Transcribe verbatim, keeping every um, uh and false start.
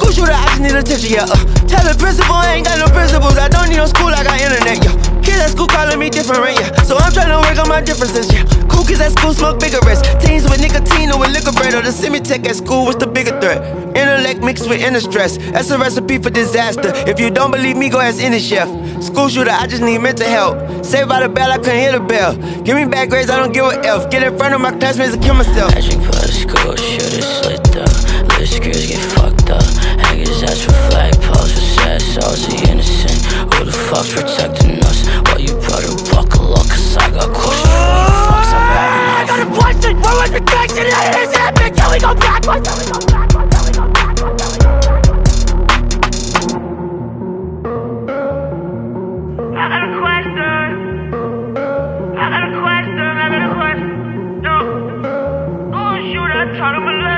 School shooter, I just need attention, yeah. Uh, tell the principal I ain't got no principles. I don't need no school, I got internet, yeah. Kids at school calling me different, right, yeah. So I'm trying to work on my differences, yeah. Cool kids at school smoke cigarettes. Teens with nicotine or with liquor bread. Or the semi-tech at school, what's the bigger threat? Intellect mixed with inner stress. That's a recipe for disaster. If you don't believe me, go ask any chef. School shooter, I just need mental help. Saved by the bell, I couldn't hear the bell. Give me bad grades, I don't give a F. Get in front of my classmates and kill myself. Magic bus, school shooter slit up. Little screws get fucked up. Haggers ask for flagpoles for sad souls, the innocent. Who the fuck's protecting us? Well, you better buckle up, cause I got questions for you fucks. I'm having I got a question! Where was protection? It is epic! Can we go backwards? Can we go backwards? Can we go backwards? Can we go backwards? I got a question. I got a question. I got a question. No. Oh, shoot, I'm trying to